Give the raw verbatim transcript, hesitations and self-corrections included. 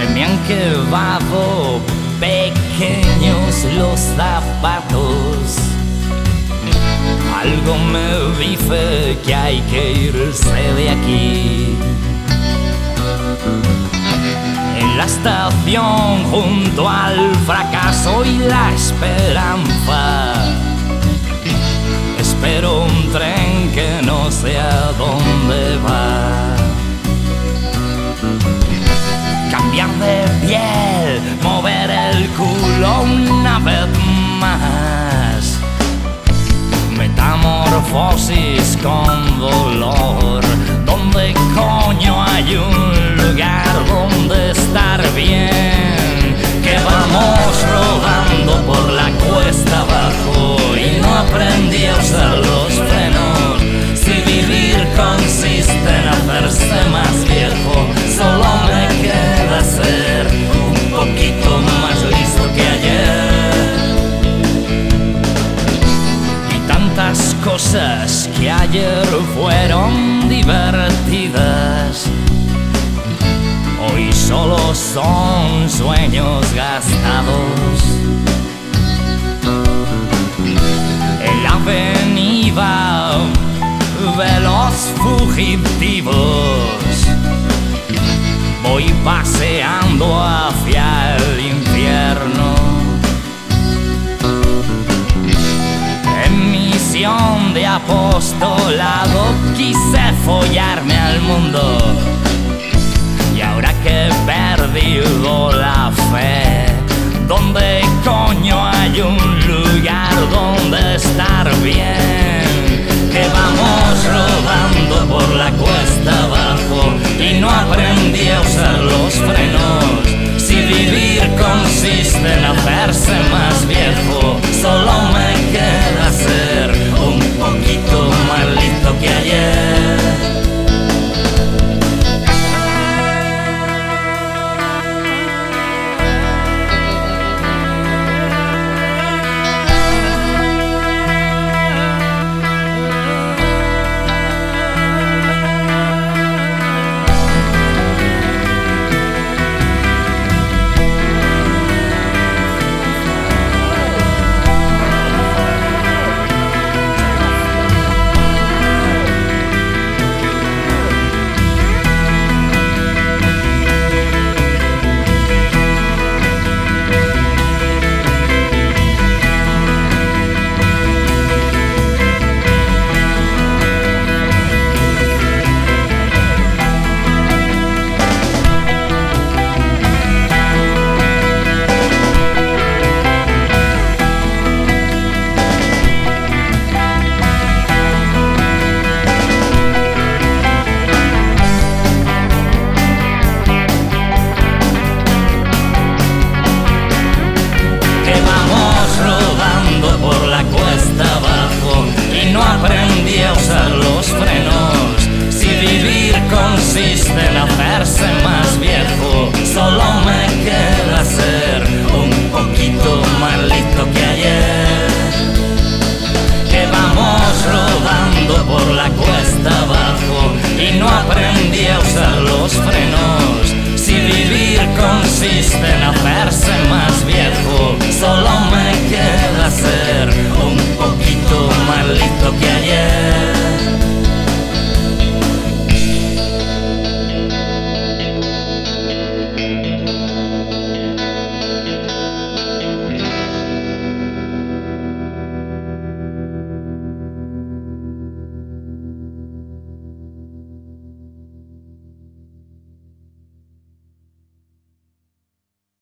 Se me han quedado pequeños los zapatos. Algo me dice que hay que irse de aquí. En la estación junto al fracaso y la esperanza, espero un tren que no sé a dónde va. Cambiar de piel, mover el culo una vez más. Metamorfosis con dolor. ¿Dónde coño hay un lugar donde estar bien? Que vamos rodando por la cuesta abajo y no aprendí a usar los frenos. Si vivir consiste en hacerse más viejo, solo me queda ser un poquito más listo que ayer. Y tantas cosas que ayer fueron divertidas, hoy solo son sueños gastados. En la avenida de los fugitivos voy paseando hacia el infierno. En misión de apostolado quise follarme al mundo, y ahora que he perdido